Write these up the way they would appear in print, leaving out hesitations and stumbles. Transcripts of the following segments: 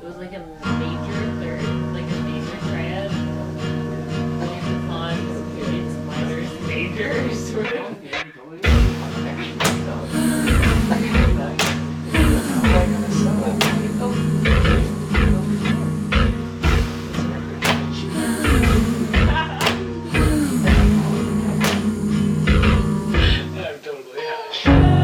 was like a major third, like a major triad. Major cons, units, minors, majors, sort of. I'm totally high.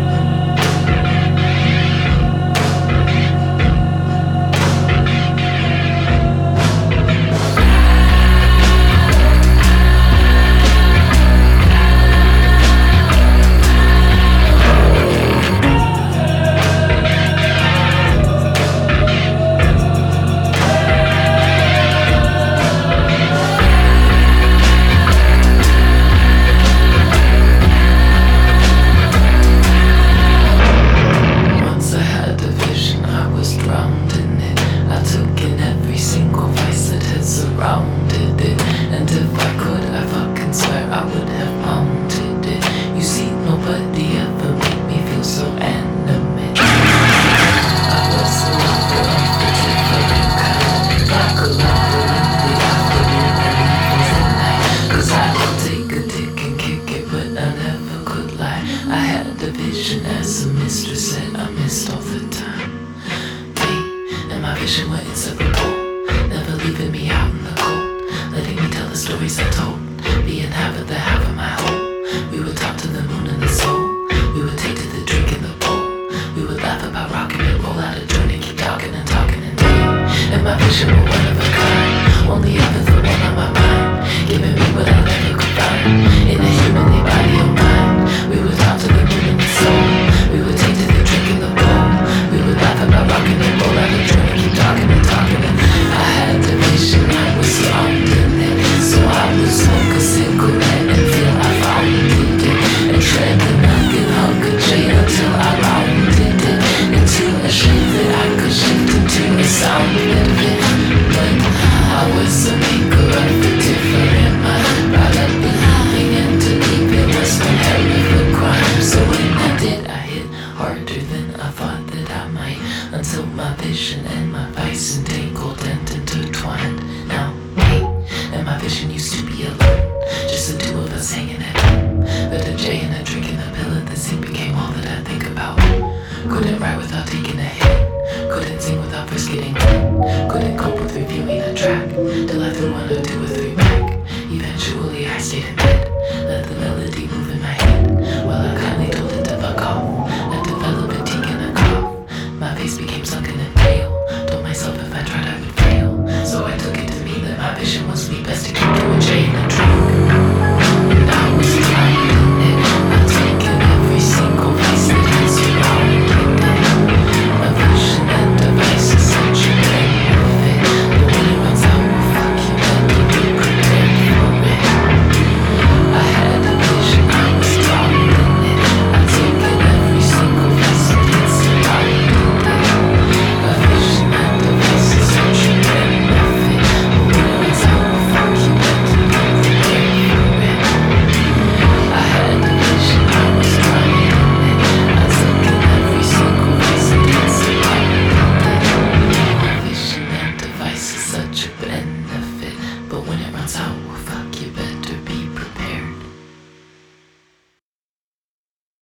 Once I had a vision, I was drowned in it. I took in every single vice that had surrounded it. And if I could, I fucking swear I would have mounted it. You see, nobody ever made me feel so animate. I was a lover of the different kind, like a lover in the afternoon and evil at night. 'Cause I would take a dick and kick it, but I never could lie. I had a vision as a mistress said I missed all the time. Me and my vision were inseparable, never leaving me out in the cold, letting me tell the stories I told, being half of the half of my whole. We would talk to the moon and the soul, we would take to the drink in the bowl, we would laugh about rocking it, roll out a joint and keep talking and talking and me and my vision were one of a kind, only ever the one on my mind, giving me what I never could find in a humanly body or mind. We would talk to the moon and the soul, we would take to the drink in the bowl, we would laugh about rocking and roll out a joint and keep talking and talking and I had a vision, I was drowned in it, so I would smoke a cigarette until I founded it, and shred the nugget, hug a J until I rounded it into a shape that I could shift into a sound of it. But I was a maker of a different mind, brought up believing and to leave it was one hell of a crime. So when I did, I hit harder than I thought that I might, until my vision and my vice entangled and intertwined. Now me and my vision used to be alone, just the two of us hanging at home. But a J and a drink and a pill at the scene became all that I think about. Couldn't write without taking a hit, couldn't sing without first getting